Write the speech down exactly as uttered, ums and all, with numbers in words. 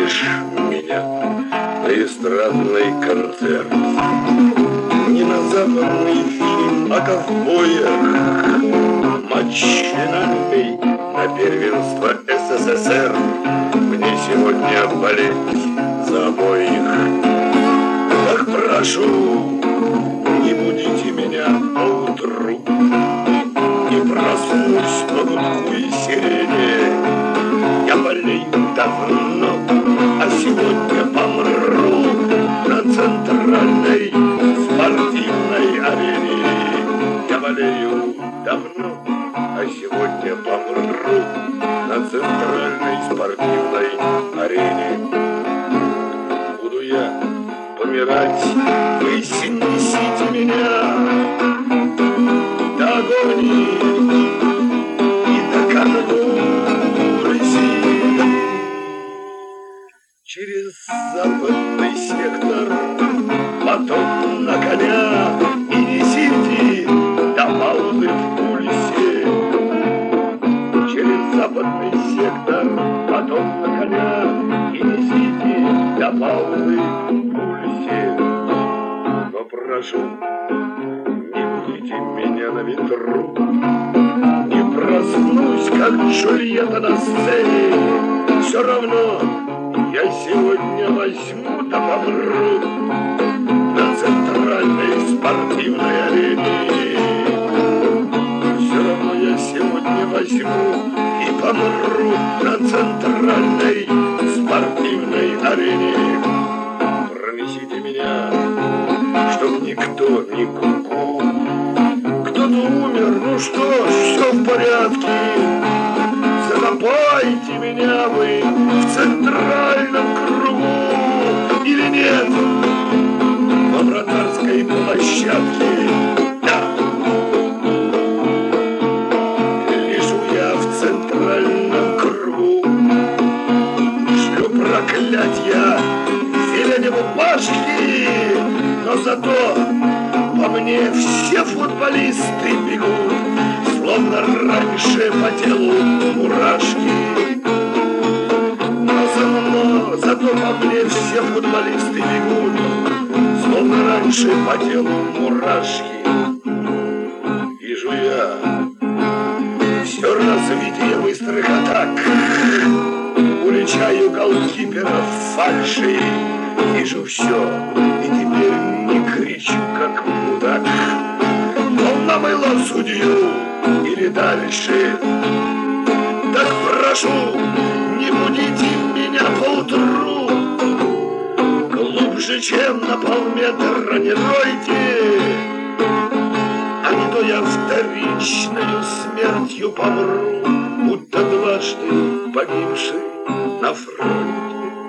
Пригласишь меня на эстрадный концерт, не на западный фильм о ковбоях, матч финальный на первенство СССР. Мне сегодня болеть за обоих. Так прошу, не будите меня поутру, не проснусь по гудку и сирене. Я болею давно, а сегодня помру на центральной спортивной арене. Я болею давно, а сегодня помру на центральной спортивной арене. Буду я помирать, вы снесите меня до агонии и до конвульсий. Через западный сектор, потом на коня, и несите до паузы в пульсе. Через западный сектор, потом на коня, и несите до паузы в пульсе. Но прошу, не будите меня на ветру, не проснусь, как Джульетта на сцене. Все равно я сегодня возьму да помру на центральной спортивной арене. Все равно я сегодня возьму и помру на центральной спортивной арене. Пронесите меня, чтоб никто не ку-ку. Кто-то умер, ну что ж, все в порядке. Закопайте меня вы в центральном кругу или нет, во вратарской площадке. Да. Лежу я в центральном кругу, шлю проклятья зеленому башки, но зато по мне все футболисты бегут, словно раньше по телу мурашки. Но за мной, зато по мне все футболисты бегут, словно раньше по телу мурашки. Вижу я все развитие быстрых атак, уличаю голкиперов фальши. Вижу все, и теперь не кричу, как мудак. Волна мыла судью или дальше. Так прошу, не будите меня поутру, глубже, чем на полметра не ройте, а не то я вторичною смертью помру, будто дважды погибший на фронте.